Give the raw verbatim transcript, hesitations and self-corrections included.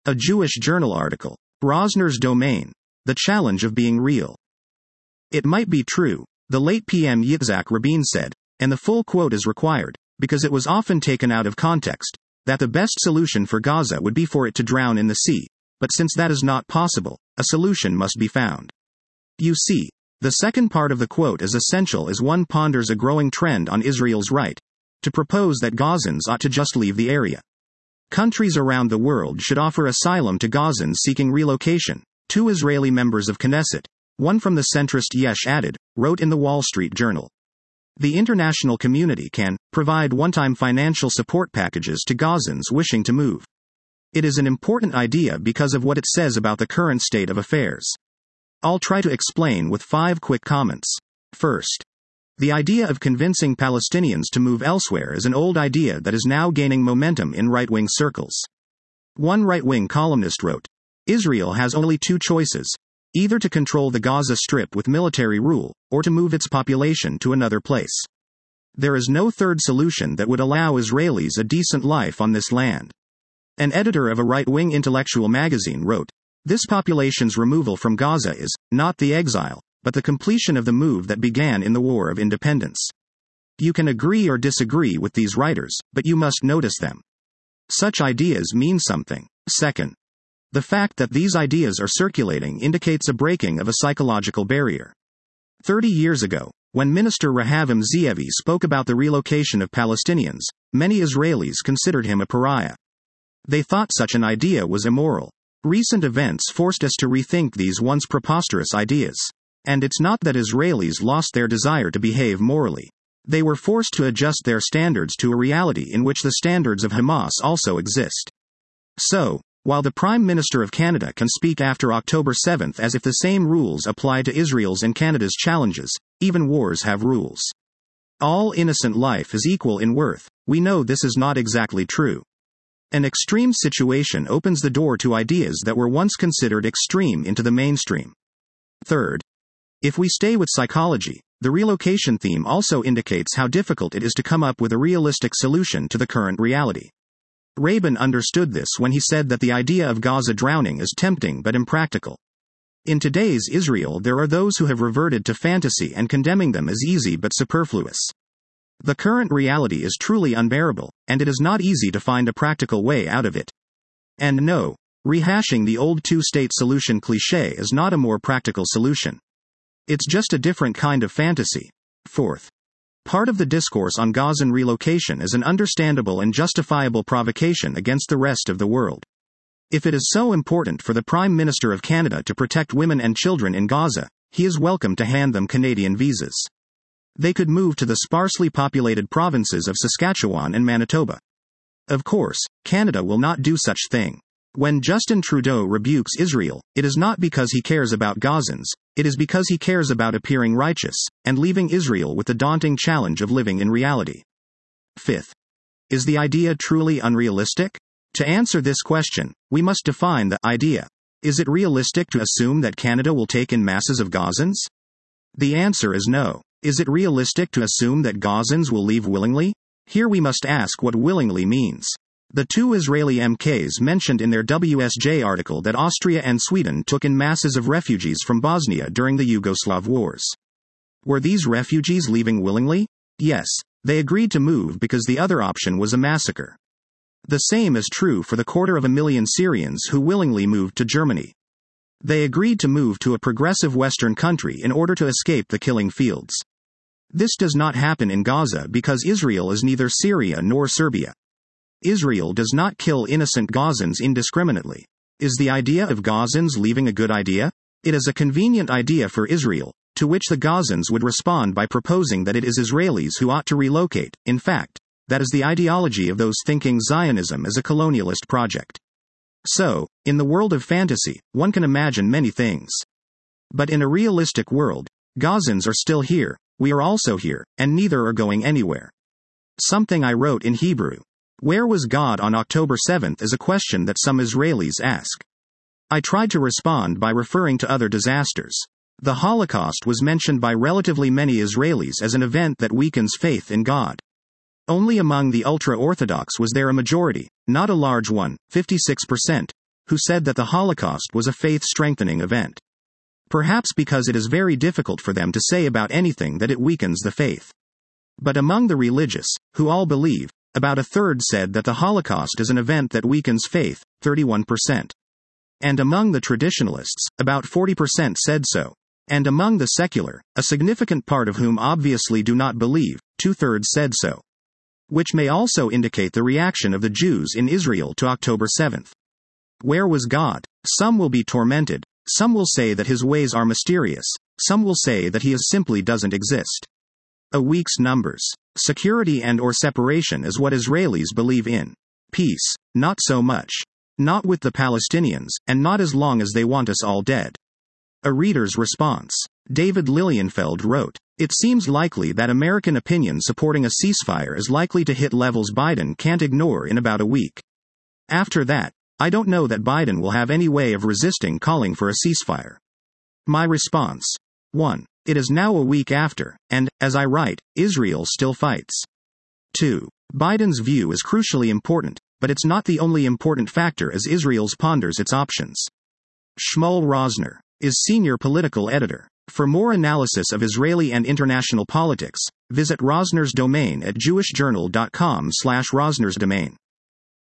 A Jewish Journal article. Rosner's Domain. The Challenge of Being Real. It might be true, the late P M Yitzhak Rabin said, and the full quote is required, because it was often taken out of context, that the best solution for Gaza would be for it to drown in the sea, but since that is not possible, a solution must be found. You see, the second part of the quote is essential as one ponders a growing trend on Israel's right to propose that Gazans ought to just leave the area. Countries around the world should offer asylum to Gazans seeking relocation, two Israeli members of Knesset, one from the centrist Yesh Atid, wrote in the Wall Street Journal. The international community can provide one-time financial support packages to Gazans wishing to move. It is an important idea because of what it says about the current state of affairs. I'll try to explain with five quick comments. First, the idea of convincing Palestinians to move elsewhere is an old idea that is now gaining momentum in right-wing circles. One right-wing columnist wrote, Israel has only two choices, either to control the Gaza Strip with military rule, or to move its population to another place. There is no third solution that would allow Israelis a decent life on this land. An editor of a right-wing intellectual magazine wrote, this population's removal from Gaza is not the exile, but the completion of the move that began in the War of Independence. You can agree or disagree with these writers, but you must notice them. Such ideas mean something. Second, the fact that these ideas are circulating indicates a breaking of a psychological barrier. Thirty years ago, when Minister Rehavam Ze'evi spoke about the relocation of Palestinians, many Israelis considered him a pariah. They thought such an idea was immoral. Recent events forced us to rethink these once preposterous ideas. And it's not that Israelis lost their desire to behave morally. They were forced to adjust their standards to a reality in which the standards of Hamas also exist. So, while the Prime Minister of Canada can speak after October seventh as if the same rules apply to Israel's and Canada's challenges, even wars have rules. All innocent life is equal in worth, we know this is not exactly true. An extreme situation opens the door to ideas that were once considered extreme into the mainstream. Third, if we stay with psychology, the relocation theme also indicates how difficult it is to come up with a realistic solution to the current reality. Rabin understood this when he said that the idea of Gaza drowning is tempting but impractical. In today's Israel, there are those who have reverted to fantasy and condemning them as easy but superfluous. The current reality is truly unbearable, and it is not easy to find a practical way out of it. And no, rehashing the old two-state solution cliché is not a more practical solution. It's just a different kind of fantasy. Fourth, part of the discourse on Gazan relocation is an understandable and justifiable provocation against the rest of the world. If it is so important for the Prime Minister of Canada to protect women and children in Gaza, he is welcome to hand them Canadian visas. They could move to the sparsely populated provinces of Saskatchewan and Manitoba. Of course, Canada will not do such thing. When Justin Trudeau rebukes Israel, it is not because he cares about Gazans, it is because he cares about appearing righteous, and leaving Israel with the daunting challenge of living in reality. Fifth, is the idea truly unrealistic? To answer this question, we must define the idea. Is it realistic to assume that Canada will take in masses of Gazans? The answer is no. Is it realistic to assume that Gazans will leave willingly? Here we must ask what willingly means. The two Israeli M Ks mentioned in their W S J article that Austria and Sweden took in masses of refugees from Bosnia during the Yugoslav wars. Were these refugees leaving willingly? Yes, they agreed to move because the other option was a massacre. The same is true for the quarter of a million Syrians who willingly moved to Germany. They agreed to move to a progressive Western country in order to escape the killing fields. This does not happen in Gaza because Israel is neither Syria nor Serbia. Israel does not kill innocent Gazans indiscriminately. Is the idea of Gazans leaving a good idea? It is a convenient idea for Israel, to which the Gazans would respond by proposing that it is Israelis who ought to relocate. In fact, that is the ideology of those thinking Zionism as a colonialist project. So, in the world of fantasy, one can imagine many things. But in a realistic world, Gazans are still here, we are also here, and neither are going anywhere. Something I wrote in Hebrew. Where was God on October seventh is a question that some Israelis ask. I tried to respond by referring to other disasters. The Holocaust was mentioned by relatively many Israelis as an event that weakens faith in God. Only among the ultra-Orthodox was there a majority, not a large one, fifty-six percent, who said that the Holocaust was a faith-strengthening event. Perhaps because it is very difficult for them to say about anything that it weakens the faith. But among the religious, who all believe, about a third said that the Holocaust is an event that weakens faith, thirty-one percent. And among the traditionalists, about forty percent said so. And among the secular, a significant part of whom obviously do not believe, two-thirds said so. Which may also indicate the reaction of the Jews in Israel to October seventh. Where was God? Some will be tormented. Some will say that his ways are mysterious. Some will say that he is simply doesn't exist. A week's numbers. Security and or separation is what Israelis believe in. Peace, not so much. Not with the Palestinians, and not as long as they want us all dead. A reader's response. David Lilienfeld wrote, "It seems likely that American opinion supporting a ceasefire is likely to hit levels Biden can't ignore in about a week. After that, I don't know that Biden will have any way of resisting calling for a ceasefire." My response. one. It is now a week after, and, as I write, Israel still fights. two. Biden's view is crucially important, but it's not the only important factor as Israel ponders its options. Shmuel Rosner is senior political editor. For more analysis of Israeli and international politics, visit Rosner's domain at jewish journal dot com slash Rosner's domain.